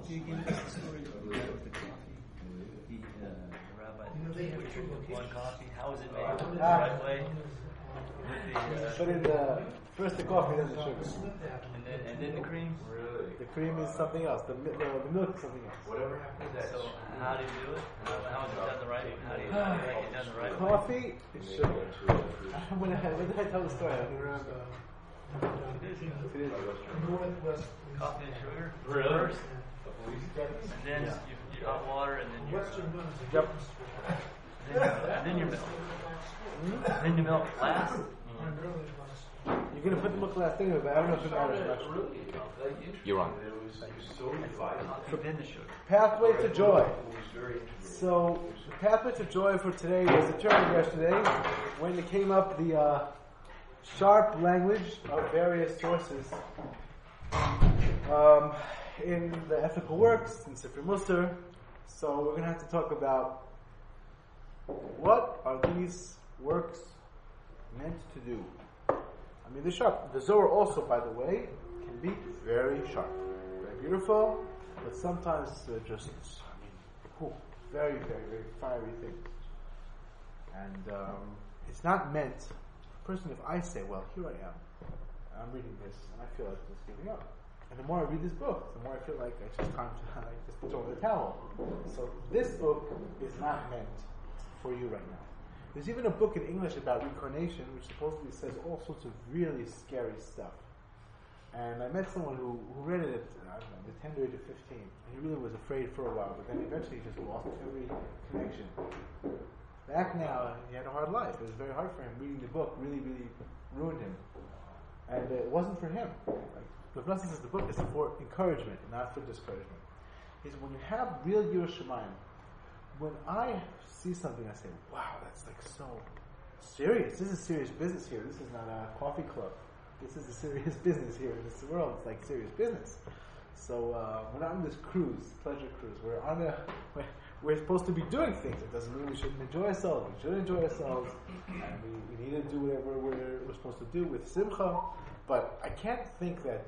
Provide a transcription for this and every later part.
Do you give us the story of the guy with the coffee? The rabbi. They drink one coffee. How was it made? The right way. Put in first the coffee, then the sugar. And then the cream? Really? The cream is something else. The milk is something else. Whatever happened to that? So how do you do it? How is it done the right way? How do you make it done the right way? Coffee is sugar. When did I tell the story? I don't remember. It is. Coffee and sugar? Really? First. And then you hot water and then you... Yep. And then your milk. Then the milk last. You're going to put the milk last anyway, but I don't know if it matters much. You're on. Then the sugar. Pathway to joy. So, the pathway to joy for today was the term yesterday when it came up the sharp language of various sources in the ethical works, in Sifrei Musar. So we're going to have to talk about what are these works meant to do. I mean, they're sharp. The Zohar also, by the way, can be very sharp, very beautiful, but sometimes they're just, very, very, very fiery things. And it's not meant, personally, if I say, well, here I am, I'm reading this, and I feel like just giving up. And the more I read this book, the more I feel like it's just time to just throw the towel. So this book is not meant for you right now. There's even a book in English about reincarnation, which supposedly says all sorts of really scary stuff. And I met someone who read it at, I don't know, the tender age of 15. And he really was afraid for a while, but then eventually he just lost every connection. Back now, he had a hard life. It was very hard for him. Reading the book really, really ruined him. And it wasn't for him. Rav Nosson says the book is for encouragement, not for discouragement. He said, when you have real Yiras Shamayim, when I see something, I say, wow, that's like so serious. This is serious business here. This is not a coffee club. This is a serious business here in this world. It's like serious business. So we're not on this cruise, pleasure cruise. We're supposed to be doing things. It doesn't mean we shouldn't enjoy ourselves. We should enjoy ourselves, and we need to do whatever we're supposed to do with simcha. But I can't think that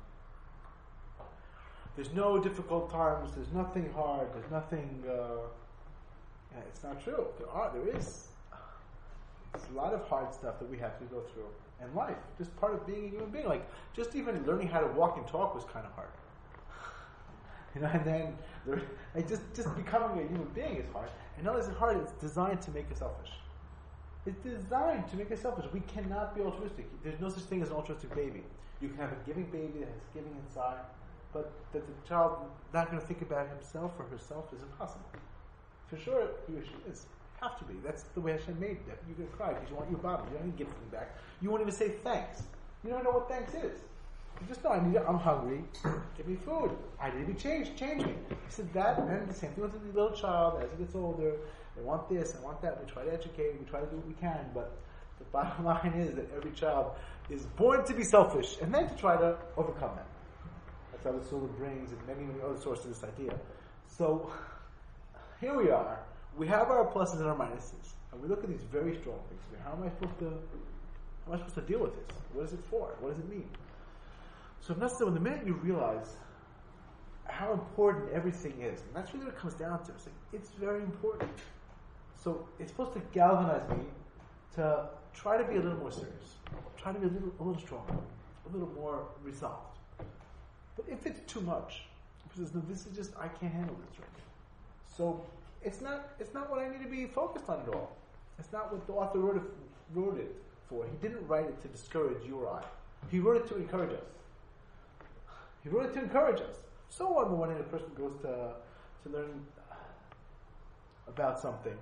there's no difficult times. There's nothing hard. There's nothing. It's not true. There is. It's a lot of hard stuff that we have to go through in life. Just part of being a human being. Like just even learning how to walk and talk was kind of hard. And then just becoming a human being is hard. And not only is it hard, it's designed to make us selfish. It's designed to make us selfish. We cannot be altruistic. There's no such thing as an altruistic baby. You can have a giving baby that has giving inside, but that the child not going to think about himself or herself is impossible. For sure, he or she is. Have to be. That's the way Hashem made it. You're going to cry because you want your bottom. You don't even give something back. You won't even say thanks. You don't know what thanks is. You just know, I'm hungry. Give me food. I need to be changed. Change me. He said that, and the same thing with the little child as he gets older. They want this, I want that. We try to educate, we try to do what we can, but the bottom line is that every child is born to be selfish and then to try to overcome that. That's how the Sula brings and many, many other sources of this idea. So, here we are. We have our pluses and our minuses. And we look at these very strong things. How am I supposed to deal with this? What is it for? What does it mean? So, when the minute you realize how important everything is, and that's really what it comes down to, it's very important. So it's supposed to galvanize me to try to be a little more serious, try to be a little stronger, a little more resolved. But if it's too much, because no, this is just I can't handle this right now. So it's not what I need to be focused on at all. It's not what the author wrote it for. He didn't write it to discourage you or I. He wrote it to encourage us. He wrote it to encourage us. So on the one hand, a person goes to learn about something.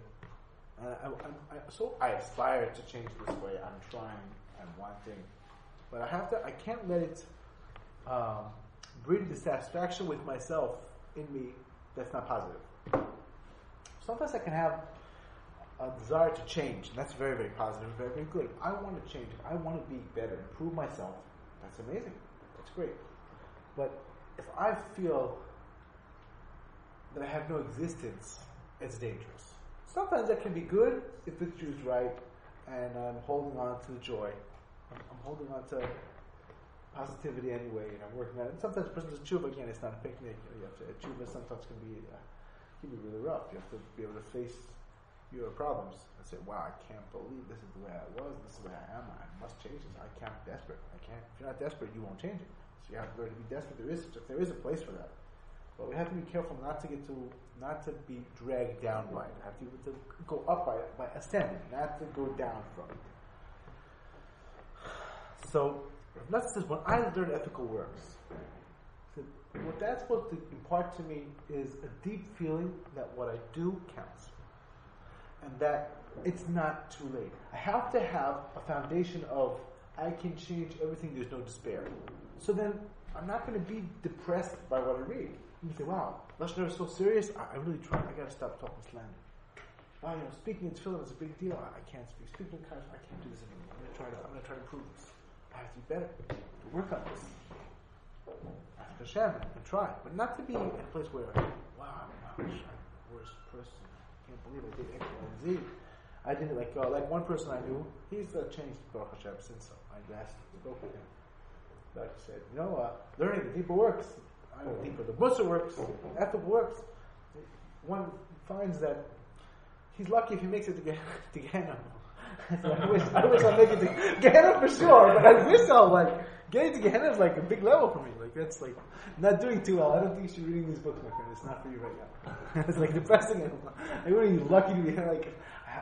I aspire to change this way. I'm trying. I'm wanting, but I can't let it breed dissatisfaction with myself in me that's not positive. Sometimes I can have a desire to change, and that's very, very positive, very, very good. I want to change. I want to be better, improve myself. That's amazing. That's great. But if I feel that I have no existence, it's dangerous. Sometimes that can be good if it's used right, and I'm holding on to the joy. I'm holding on to positivity anyway, and I'm working on it. And sometimes a person does tshuva, again, it's not a picnic. You have to, tshuva sometimes can be really rough. You have to be able to face your problems and say, wow, I can't believe this is the way I was, this is the way I am, I must change this. I can't be desperate. I can't. If you're not desperate, you won't change it. So you have to learn to be desperate. There is a place for that. But we have to be careful not to be dragged down by it. We have to be able to go up by ascending, not to go down from it. So, Rav Nosson says, when I learn ethical works, what that's supposed to impart to me is a deep feeling that what I do counts. And that it's not too late. I have to have a foundation of, I can change everything, there's no despair. So then, I'm not going to be depressed by what I read. You say, wow, Lashon is so serious, I really try, I got to stop talking slander. Oh, speaking in tefillin is a big deal, I can't speak. Speaking in Kaddish, I can't do this anymore. I'm going to try to improve this. I have to be better, to work on this. I have to Hashem and try. But not to be in a place where, wow, I'm the worst person. I can't believe I did X, Y, and Z. I did it like one person I knew, he's changed Baruch Hashem since I spoke with him. Like I said, learning the deeper works, I know the deeper the Musar works, the ethical works, one finds that he's lucky if he makes it to Gehenna. So I wish I'll make it to Gehenna for sure, but I wish getting to Gehenna is like a big level for me. Like that's like not doing too well. I don't think you should be reading these books, my friend. It's not for you right now. It's like depressing. I'm really lucky to be like.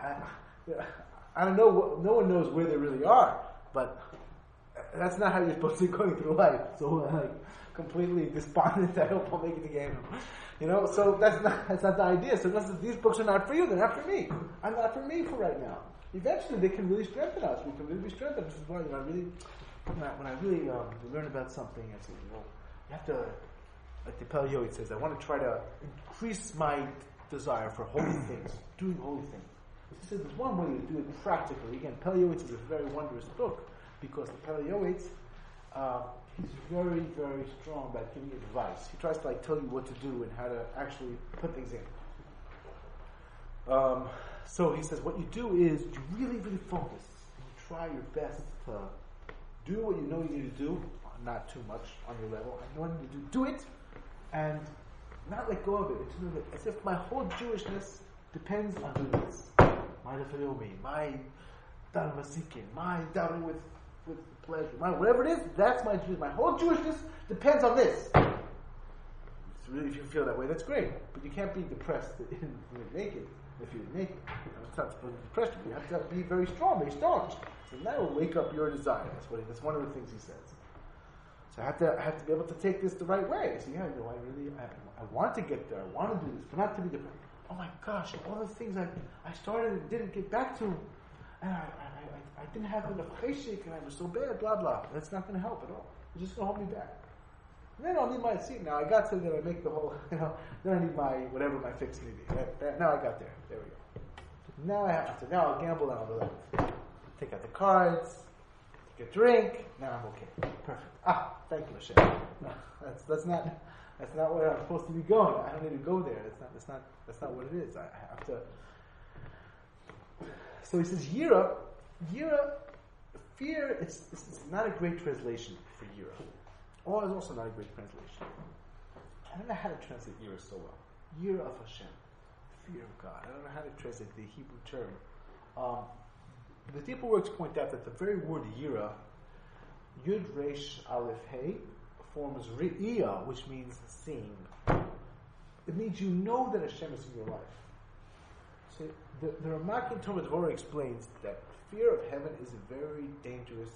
I don't know. No one knows where they really are, but that's not how you're supposed to be going through life. So completely despondent. I hope I'll make it to Gehenna. So that's not the idea. So these books are not for you. They're not for me. I'm not for me for right now. Eventually, they can really strengthen us. We can really be strengthened. This is why when I really learn about something, I say, you have to, like the Pele Yoetz says, I want to try to increase my desire for holy things, doing holy things. He says there's one way to do it practically. Again, Pele Yoetz is a very wondrous book because the Pele Yoetz, he's very, very strong about giving advice. He tries to tell you what to do and how to actually put things in. So he says, what you do is you really, really focus. You try your best to do what you know you need to do, not too much on your level. I know what I need to do it, and not let go of it. To know that as if my whole Jewishness depends on doing this. My Lefilomi, my Dalmasikin, my davening with pleasure, whatever it is, that's my Jewish. My whole Jewishness depends on this. So really, if you feel that way, that's great. But you can't be depressed when you're naked. If you're naked, it's not supposed to be depressed. You have to be very strong, very staunch. So that will wake up your desire. That's one of the things he says. So I have to be able to take this the right way. So I want to get there. I want to do this, but not to be depressed. Oh my gosh, all the things I started and didn't get back to, and I didn't have enough cheshik, and I was so bad. Blah blah. That's not going to help at all. It's just going to hold me back. And then I'll need my seat. Now I got to that I make the whole, then I need my, whatever my fix may be. Now I got there. There we go. Now I'll gamble and I'll relax. Take out the cards, take a drink, now I'm okay. Perfect. Thank you, Hashem. No, that's not where I'm supposed to be going. I don't need to go there. That's not what it is. I have to. So he says, Yira, fear, it's not a great translation for Yira. Awe is also not a great translation. I don't know how to translate Yira so well. Yira of Hashem. Fear of God. I don't know how to translate the Hebrew term. The deeper works point out that the very word Yira, Yud Resh Aleph Hey, forms Re'iyah, which means seeing. It means you know that Hashem is in your life. So the Ramak in Torah Dvorah explains that fear of heaven is a very dangerous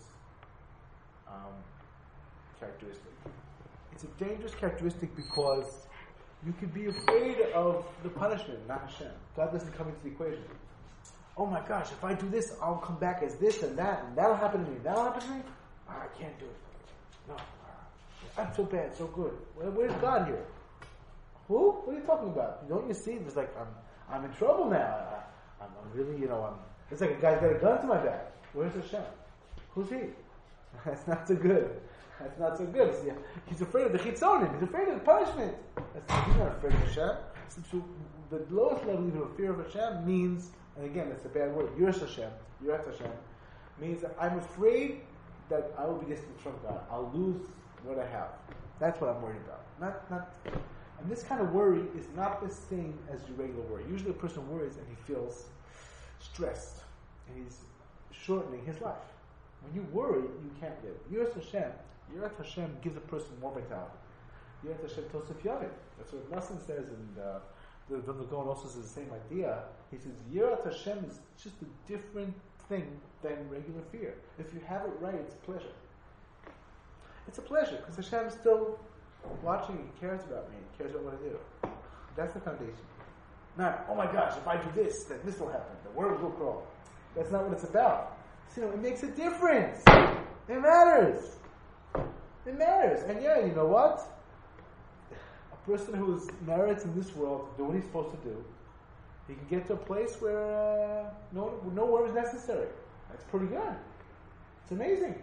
characteristic. It's a dangerous characteristic because you could be afraid of the punishment, not Hashem. God doesn't come into the equation. Oh my gosh, if I do this, I'll come back as this and that'll happen to me. That'll happen to me? I can't do it. No. I'm so bad, so good. Where's God here? Who? What are you talking about? Don't you see? It's like, I'm in trouble now. I'm really, it's like a guy's got a gun to my back. Where's Hashem? Who's he? That's not so good. That's not so good. See, he's afraid of the chitzonim. He's afraid of the punishment. He's not afraid of Hashem. So the lowest level even of fear of Hashem means, and again, it's a bad word, Yiras Hashem, means that I'm afraid that I will be distant from God. I'll lose what I have. That's what I'm worried about. And this kind of worry is not the same as your regular worry. Usually a person worries and he feels stressed. And he's shortening his life. When you worry, you can't live. Yirat Hashem gives a person more vitality. Yirat Hashem Tosef Yavim. That's what Nassim says, and the Gaon also says the same idea. He says, Yirat Hashem is just a different thing than regular fear. If you have it right, it's a pleasure. It's a pleasure, because Hashem's still watching, He cares about me, He cares about what I do. That's the foundation. Not, oh my gosh, if I do this, then this will happen. The world will crawl. That's not what it's about. So, it makes a difference. It matters. It matters. And yeah, you know what? A person who merits in this world to do what he's supposed to do, he can get to a place where no work is necessary. That's pretty good. It's amazing.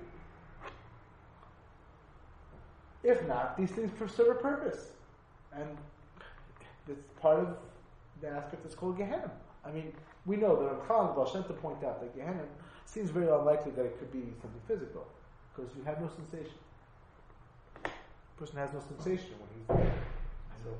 If not, these things serve a purpose. And it's part of the aspect that's called Gehenna. I mean, we know that Ramchal and Baal Shem Tov point out that Gehenna seems very unlikely that it could be something physical, because you have no sensation. The person has no sensation when he's there. So,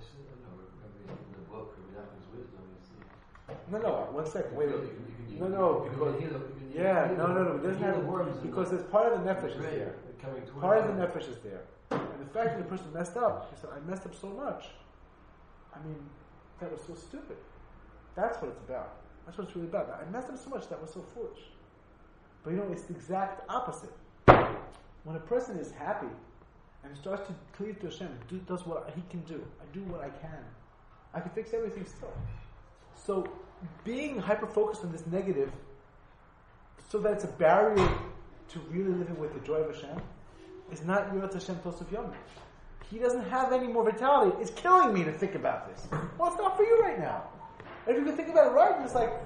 no, 1 second, wait. No, because it doesn't have, because there's part of the nefesh is there. Part of the nefesh is there. And the fact that the person messed up, he said, I messed up so much. I mean, that was so stupid. That's what it's about. That's what it's really about. I messed up so much, that was so foolish. But it's the exact opposite. When a person is happy and starts to cleave to Hashem, does what he can do. I do what I can. I can fix everything still. So, being hyper-focused on this negative, so that it's a barrier to really living with the joy of Hashem, is not Yirat Hashem Tosef Yom. He doesn't have any more vitality. It's killing me to think about this. Well, it's not for you right now. And if you can think about it right, it's like,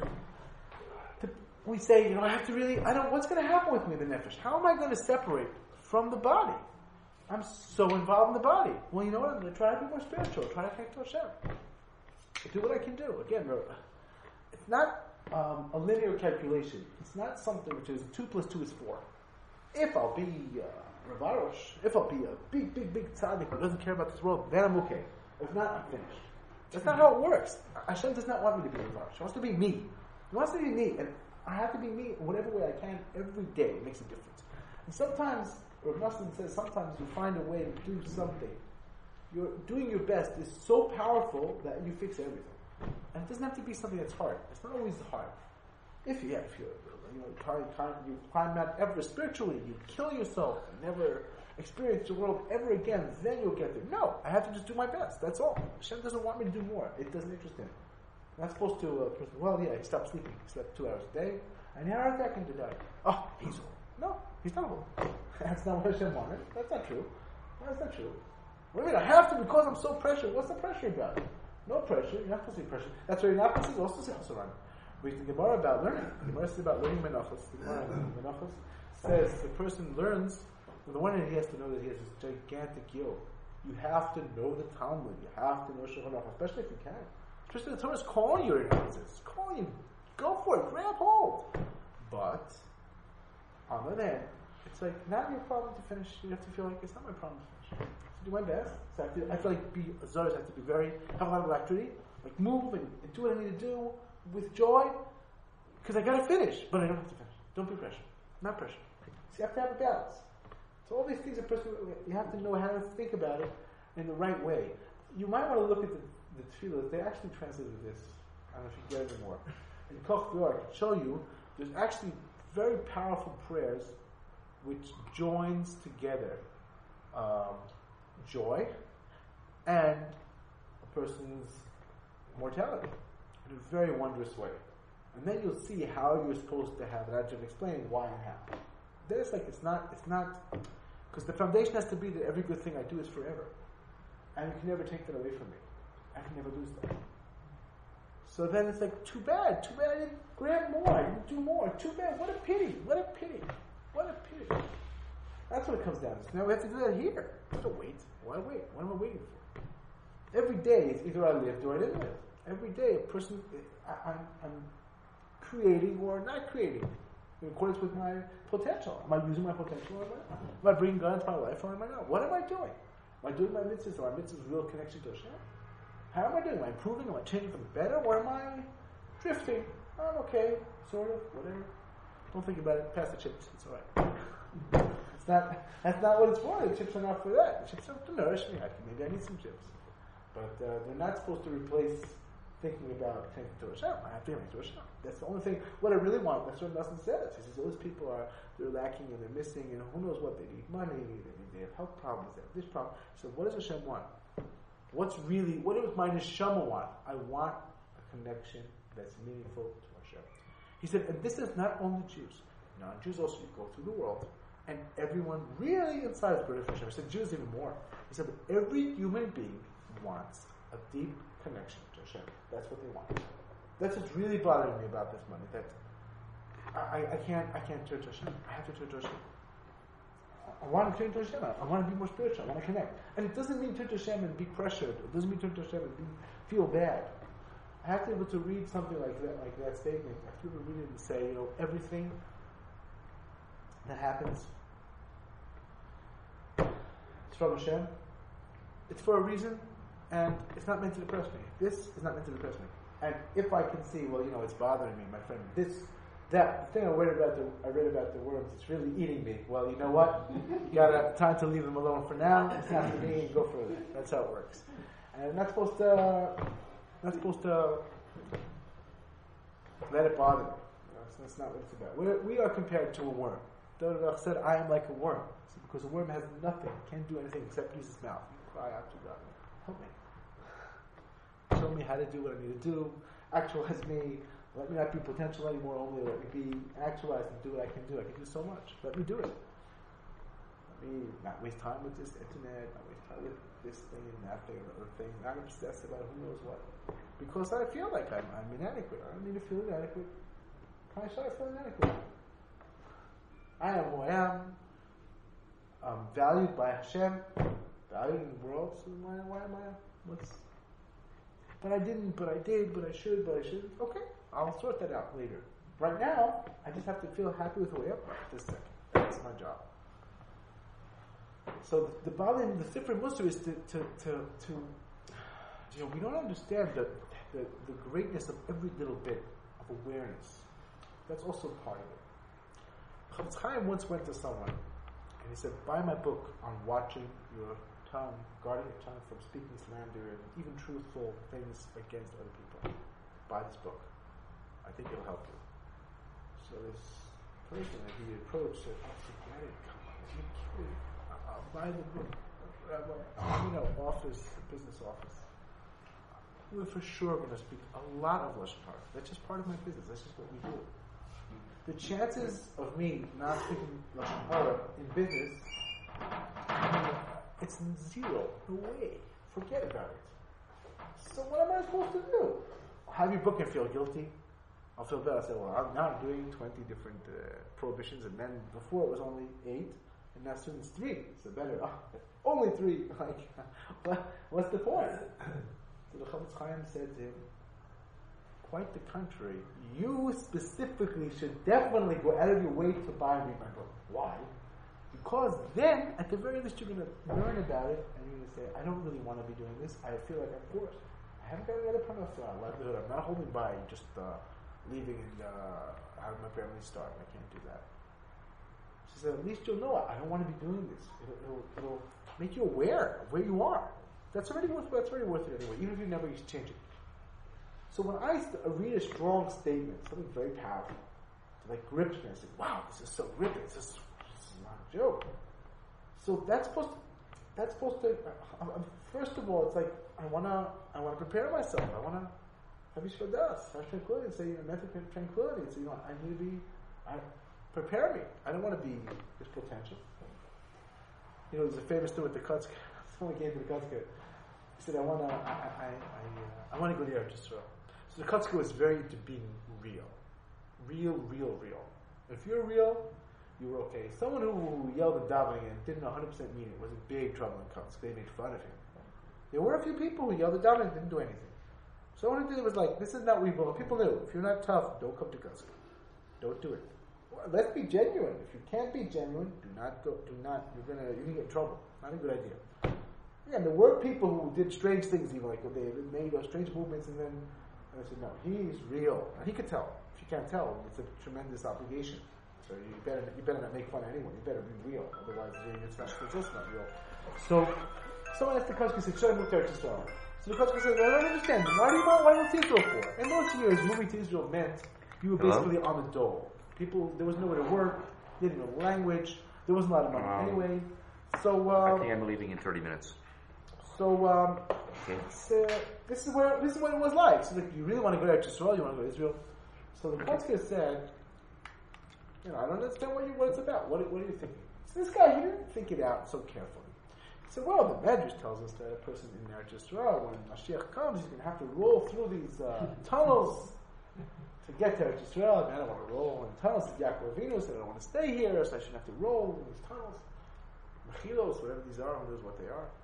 we say, I have to really, what's going to happen with me, the nefesh? How am I going to separate from the body? I'm so involved in the body. Well, you know what? I'm going to try to be more spiritual. Try to connect to Hashem. Do what I can do. Again, it's not a linear calculation. It's not something which is 2 plus 2 is 4. If I'll be Rav Arush, if I'll be a big tzaddik who doesn't care about this world, then I'm okay. If not, I'm finished. That's not how it works. Hashem does not want me to be Rav Arush. He wants to be me. He wants to be me. And I have to be me in whatever way I can every day. It makes a difference. And sometimes, Rav Nassim says, sometimes you find a way to do something. You're doing your best is so powerful that you fix everything. And it doesn't have to be something that's hard. It's not always hard. If you climb Mount Everest spiritually, you kill yourself and never experience the world ever again, then you'll get there. No, I have to just do my best. That's all. Hashem doesn't want me to do more. It doesn't interest him. I'm not supposed to, he stopped sleeping. He slept 2 hours a day. And he had a heart attack and died. Oh, he's old. No, he's not old. That's not what Hashem wanted. That's not true. That's not true. What do you mean? I have to because I'm so pressured. What's the pressure about? No pressure. You're not supposed to be pressured. That's why you're not supposed to also say Chasuran. We read the Gemara about learning. The Gemara says about learning Menachos. The Gemara Menachos says the person learns, on the one hand he has to know that he has this gigantic yoke. You have to know the Talmud. You have to know Shulchan Aruch, especially if you can. Especially the Torah is calling you in It's calling you. Go for it. Grab hold. But, on the other hand, it's like not your problem to finish. You have to feel like it's not my problem to finish. I have to do my best. So I feel like be Zara. I have to be have a lot of activity, like move and do what I need to do with joy, because I got to finish, but I don't have to finish. Don't be pressured. Not pressure. So you have to have a balance. So all these things you have to know how to think about it in the right way. You might want to look at the tefillah. They actually translated this. I don't know if you get it anymore. In Koch V'or, I can show you. There's actually very powerful prayers which joins together joy and a person's mortality in a very wondrous way. And then you'll see how you're supposed to have it. I have explain why and how. Then it's like it's not, because the foundation has to be that every good thing I do is forever. And you can never take that away from me. I can never lose that. So then it's like, too bad I didn't grab more, I didn't do more, too bad, what a pity. That's what it comes down to. So now we have to do that here. I have to wait. Why wait? What am I waiting for? Every day, it's either I lived or I didn't live. Every day, a person, I'm creating or not creating. in accordance with my potential? Am I using my potential or am I not? Am I bringing God into my life or am I not? What am I doing? Am I doing my mitzvahs? Are my mitzvahs real connection to Hashem? How am I doing? Am I improving? Am I changing for the better? Or am I drifting? I'm okay, sort of, whatever. Don't think about it. Pass the chips. It's all right. That's not what it's for. The chips are not for that. The chips are to nourish me. Maybe I need some chips. But they're not supposed to replace thinking about thinking to Hashem. I have to think to Hashem. That's the only thing. What I really want, that's what Nelson says. He says, those people they're lacking and they're missing and who knows what. They need money, they have health problems, they have this problem. So what does Hashem want? What does my neshama want? I want a connection that's meaningful to Hashem. He said, and this is not only Jews. Non-Jews also, you go through the world, and everyone really inside is British Hashem. He said, Jews even more. He said, but every human being wants a deep connection to Hashem. That's what they want. That's what's really bothering me about this money. That I can't turn to Hashem. I have to turn to Hashem. I want to turn to Hashem. I want to be more spiritual. I want to connect. And it doesn't mean turn to Hashem and be pressured. It doesn't mean turn to Hashem and feel bad. I have to be able to read something like that statement. I have to be able to read it and say, everything that happens, it's from Hashem. It's for a reason, and it's not meant to depress me. This is not meant to depress me. And if I can see, it's bothering me, my friend. The thing I read about the worms, it's really eating me. Well, you know what? You got time to leave them alone for now. It's not for me, and go further. That's how it works. And I'm not supposed to let it bother me. That's not what it's about. We are compared to a worm. Dovah said, I am like a worm. So because a worm has nothing, can't do anything except use its mouth. You cry out to God, help me. Show me how to do what I need to do. Actualize me. Let me not be potential anymore, only let me be actualized and do what I can do. I can do so much. Let me do it. Let me not waste time with this internet, not waste time with this thing and that thing and other thing, not obsess about who knows what. Because I feel like I'm inadequate. I don't need to feel inadequate. Why should I feel inadequate? I am who I am. I'm valued by Hashem, valued in the world, so why am I? But I didn't, but I did, but I should, but I shouldn't. Okay, I'll sort that out later. Right now, I just have to feel happy with who I am this second. That's my job. So the Sifrei Musar is to we don't understand the greatness of every little bit of awareness. That's also part of it. Chofetz Chaim once went to someone and he said, buy my book on watching your tongue, guarding your tongue from speaking slander and even truthful things against other people. Buy this book. I think it'll help you. So this person that he approached said, oh, forget it. Come on, are you kidding? I'll buy the book. Business office. We're for sure going to speak a lot of Lashon Hara. That's just part of my business. That's just what we do. The chances of me not speaking Lashon Hara in business, it's zero. No way. Forget about it. So what am I supposed to do? Have your book and feel guilty? I'll feel bad. I say, well, I'm doing 20 different prohibitions, and then before it was only 8, and now soon it's 3. So better, only 3. What's the point? So the Chofetz Chaim said to him, quite the contrary. You specifically should definitely go out of your way to buy and read my book. Why? Because then, at the very least, you're going to learn about it, and you're going to say, I don't really want to be doing this. I feel like I'm forced. I haven't got any other kind of livelihood. I'm not holding by just leaving and having my family starve. I can't do that. She said, at least you'll know I don't want to be doing this. It'll make you aware of where you are. That's already worth it anyway, even if you never change it. So when I read a strong statement, something very powerful, like grips me, I say, wow, this is so gripping. This is not a joke. So that's supposed to. First of all, it's like I want to prepare myself. I want to have yishvadas, have tranquility, and say mental tranquility. And say, I need to be. Prepare me. I don't want to be this potential. There's a famous thing with the Kotzker. Someone came to the Kotzker. He said, I want to go to Eretz Yisrael. So the Kotzker was very into being real. Real. If you're real, you were okay. Someone who yelled at davening and didn't 100% mean it was in big trouble in Kotzker. They made fun of him. There were a few people who yelled at davening and didn't do anything. Someone who did it was like, this is not what we believe. People knew, if you're not tough, don't come to Kotzker. Don't do it. Well, let's be genuine. If you can't be genuine, do not go. Do not. You can get in trouble. Not a good idea. Yeah, and there were people who did strange things, even like they made those strange movements, and I said, no, he's real. And he could tell. If you can't tell, it's a tremendous obligation. So you better not make fun of anyone. You better be real. Otherwise, it's also not real. So someone asked the Koshka, said, should I move to Eretz Yisrael? So the Koshka said, I don't understand. Why do you move to Israel for? In those years, moving to Israel meant you were basically on the dole. People, there was nowhere to work. They didn't know the language. There wasn't a lot of money anyway. So I think I'm leaving in 30 minutes. So this is what it was like. So you really want to go to Israel? You want to go to Israel? So the Kotzker said, I don't understand what it's about. What are you thinking? So this guy, he didn't think it out so carefully. He said, well, the Medrash tells us that a person in Eretz Yisrael, when Mashiach comes, he's going to have to roll through these tunnels to get to Eretz Yisrael. I don't want to roll in tunnels. It's Yaakov Avinu said, I don't want to stay here, so I shouldn't have to roll in these tunnels. Mechilos, whatever these are, who knows what they are.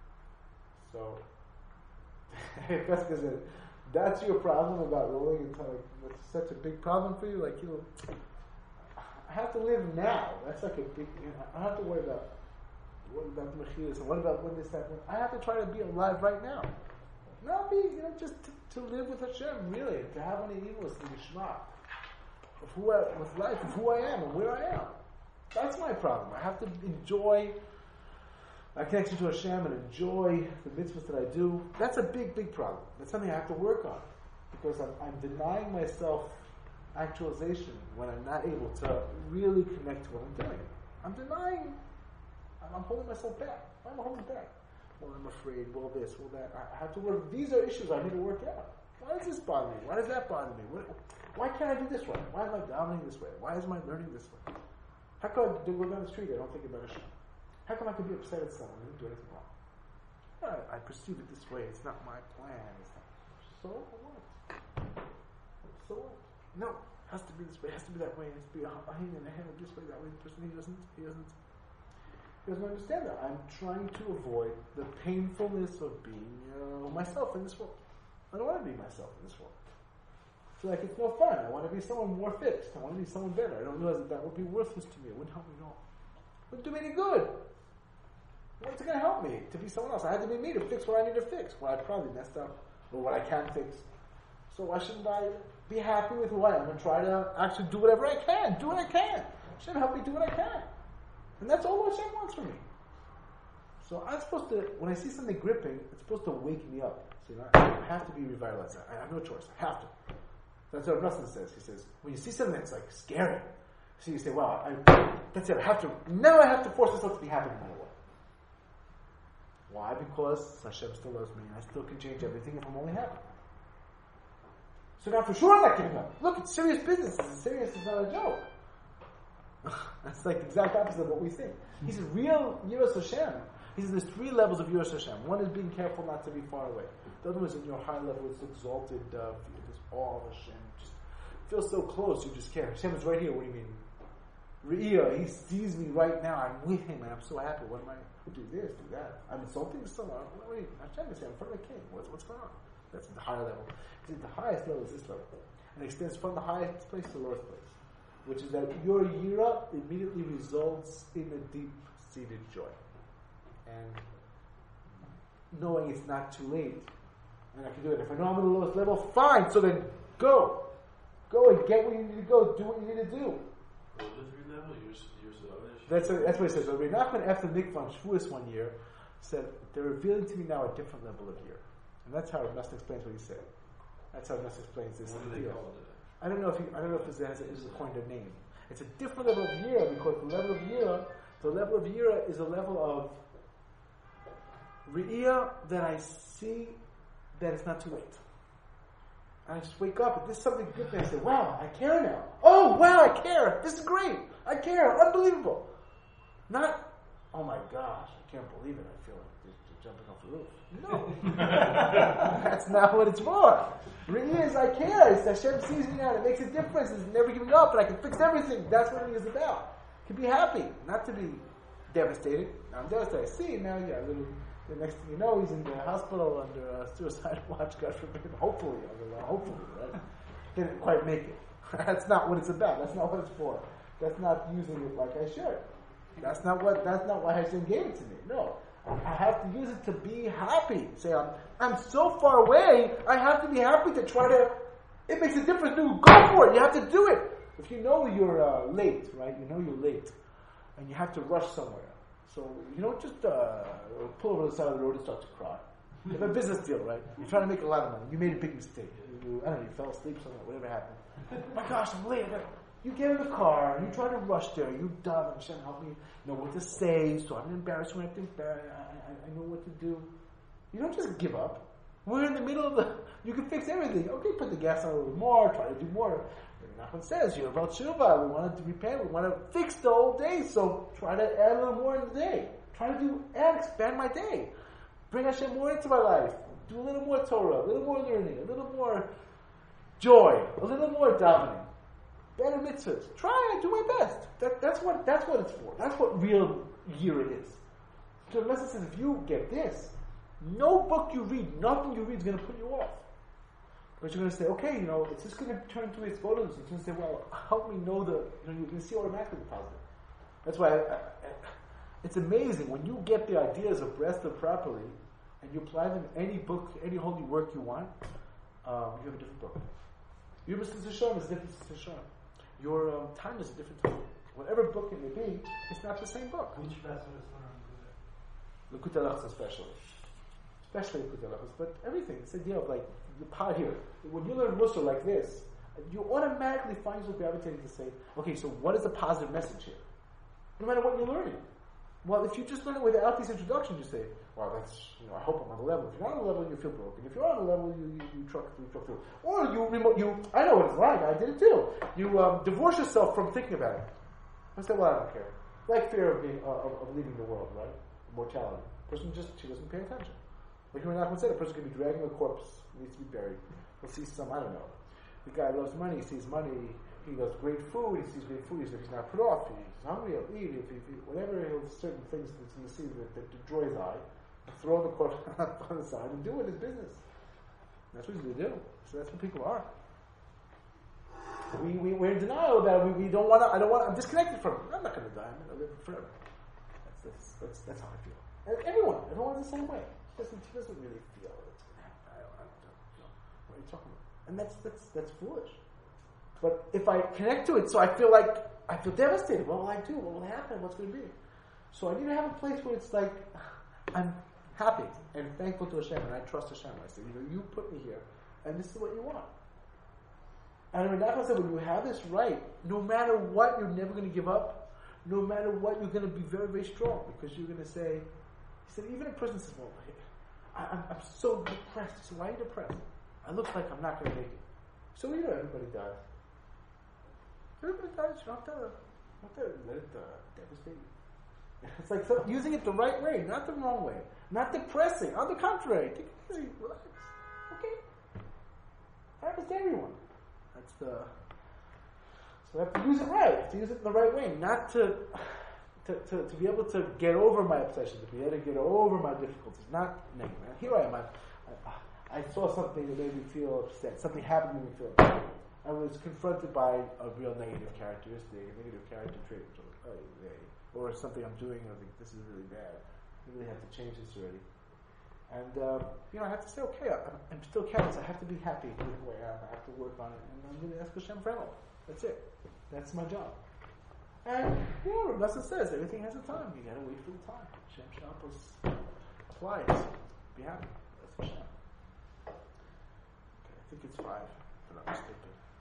So, Kotzker said, that's your problem about rolling in tunnels. That's such a big problem for you? I have to live now. That's like a big, I don't have to worry about what about the Mechilas and what about when this, that, when. I have to try to be alive right now. Not be, just to live with Hashem, really, to have any evils in the Shema of with life, of who I am and where I am. That's my problem. I have to enjoy my connection to Hashem and enjoy the mitzvahs that I do. That's a big, big problem. That's something I have to work on because I'm denying myself actualization when I'm not able to really connect to what I'm doing. I'm denying. I'm holding myself back. Why am I holding back? Well, I'm afraid. Well, this. Well, that. I have to work. These are issues I need to work out. Why does this bother me? Why does that bother me? Why can't I do this way? Why am I dominating this way? Why is my learning this way? How come I go down the street? I don't think about Hashem. How come I can be upset at someone and didn't do anything wrong? I perceive it this way. It's not my plan. It's not. So what? So what? No, it has to be this way. It has to be that way. It has to be a hand in a hand this way, that way. The person he doesn't understand that. I'm trying to avoid the painfulness of being myself in this world. I don't want to be myself in this world. I feel like it's no fun. I want to be someone more fixed. I want to be someone better. I don't realize that would be worthless to me. It wouldn't help me at all. It wouldn't do me any good. What's it going to help me to be someone else? I had to be me to fix what I need to fix, what I probably messed up, or what I can fix. So why shouldn't I be happy with who I am and try to actually do whatever I can? Do what I can. Hashem help me do what I can. And that's all Hashem wants from me. So I'm supposed to, when I see something gripping, it's supposed to wake me up. So I have to be revitalized. I have no choice. I have to. That's what Russell says. He says, when you see something that's like scary, so you say, wow, that's it. I have to, now I have to force myself to be happy no matter what. Why? Because Hashem still loves me and I still can change everything if I'm only happy. So now for sure I'm not giving up. Look, it's serious business. It's serious. It's not a joke. That's like the exact opposite of what we think. He says real Yiras Hashem. He says there's 3 levels of Yiras Hashem. One is being careful not to be far away. The other one is in your high level. It's exalted, this awe of Hashem. Just feels so close. You just care. Hashem is right here. What do you mean? Re'iyah, he sees me right now. I'm with him, and I'm so happy. What am I? Do this, do that. I'm insulting someone. Wait, Hashem is here in front of the king. What's going on? That's the higher level. The highest level is this level, and it extends from the highest place to the lowest place, which is that your yira immediately results in a deep-seated joy, and knowing it's not too late, and I can do it. If I know I'm at the lowest level, fine. So then go and get where you need to go. Do what you need to do. That's what he says. So Rabbi Nachman, after Mikvah Shavuos one year, said, they're revealing to me now a different level of year. And that's how Rassan explains what he said. That's how Rassan explains this. What do they call it? I don't know if it has a coined a name. It's a different level of year because the level of year is a level of re'iyah that I see that it's not too late. And I just wake up and there's something good there. I say, wow, I care now. Oh, wow, I care. This is great. I care. Unbelievable. Not, oh my gosh, I can't believe it. I feel like just jumping off the roof. No. That's not what it's for. Re'iyah is I care. It's Hashem sees me now. It makes a difference. It's never giving up and I can fix everything. That's what it is about. To be happy, not to be devastated. I'm devastated. I see now, the next thing you know, he's in the hospital under suicide watch, God forbid. Hopefully, right? Didn't quite make it. That's not what it's about. That's not what it's for. That's not using it like I should. That's not what Hashem gave it to me. No. I have to use it to be happy. Say, I'm so far away, I have to be happy to try to, it makes a difference. Dude, go for it. You have to do it. If you know you're late, right? You know you're late, and you have to rush somewhere. So you don't just pull over the side of the road and start to cry. You have a business deal, right? You're trying to make a lot of money. You made a big mistake. You fell asleep somewhere, whatever happened. My gosh, I'm late. You get in the car, and you try to rush there. You dumb, and Hashem help me know what to say, so I'm embarrassed when I think that I know what to do. You don't just give up. We're in the middle of you can fix everything. Okay, put the gas on a little more, try to do more. Nachman says, you're about Shuvah, we want to repent, we want to fix the whole day, so try to add a little more in the day. Try to expand my day. Bring Hashem more into my life. Do a little more Torah, a little more learning, a little more joy, a little more davening. Better mitzvahs. Try and do my best. That's what it's for. That's what real year it is. So unless it says, if you get this, no book you read, nothing you read is going to put you off. But you're going to say, okay, it's just going to turn to its photos. You're going to say, well, help me know you can see automatically the positive. That's why it's amazing when you get the ideas of Breslev properly and you apply them in any book, any holy work you want, you have a different book. Your Mrs. Hashem is a different Mrs. Hashem. Your time is a different time. Whatever book it may be, it's not the same book. Which Breslev is one? Likutei Halachos especially Likutei Halachos, but everything. It's the idea of like the pot here. When you learn Mussar like this, you automatically find yourself gravitating to say, okay, so what is the positive message here? No matter what you're learning. Well, if you just learn it without these introductions, you say, well, that's, I hope I'm on the level. If you're on the level, you feel broken. If you're on the level, you truck through. Or I know what it's like, I did it too. You divorce yourself from thinking about it. I say, well, I don't care. Like fear of leaving the world, right? Mortality. She doesn't pay attention. Like Nachman said, a person could be dragging a corpse, needs to be buried. He'll see some, I don't know. The guy loves money, he sees money, he loves great food, he sees great food, he's not put off, he's hungry, he'll eat, whatever, certain things that's in the sea that draw his eye, throw the corpse on the side and do it, his business. That's what you do. So that's what people are. We're in denial about it. We don't want to, I'm disconnected from it. I'm not going to die, I'm going to live forever. That's how I feel. And everyone's the same way. She doesn't really feel it's going to happen. I don't know. What are you talking about? And that's foolish. But if I connect to it, so I feel devastated. What will I do? What will happen? What's going to be? So I need to have a place where it's like, I'm happy and thankful to Hashem, and I trust Hashem. I say, you put me here, and this is what you want. And when Nachman said, when you have this right, no matter what, you're never going to give up. No matter what, you're going to be very, very strong, because you're going to say, he said, even a person says, well, I'm so depressed. He said, why are you depressed? I look like I'm not going to make it. So everybody dies. Everybody dies. You don't have to let it devastate you. It's like using it the right way, not the wrong way. Not depressing. On the contrary, take it easy, relax. Okay? That happens to everyone. So I have to use it right. To use it the right way, not to be able to get over my obsession, to be able to get over my difficulties. Not negative. Here I am. I saw something that made me feel upset. Something happened to me feel upset. I was confronted by a real negative characteristic, a negative character trait, or something I'm doing, and I think this is really bad. I really have to change this already. And I have to say, okay, I'm still callous. I have to be happy with who I am. I have to work on it, and I'm going to ask Hashem for help. That's it. That's my job. And Rav says everything has a time. You got to wait for the time. Hashem should help us apply it. Be happy. That's Hashem. Okay, I think it's 5, if I'm not mistaken.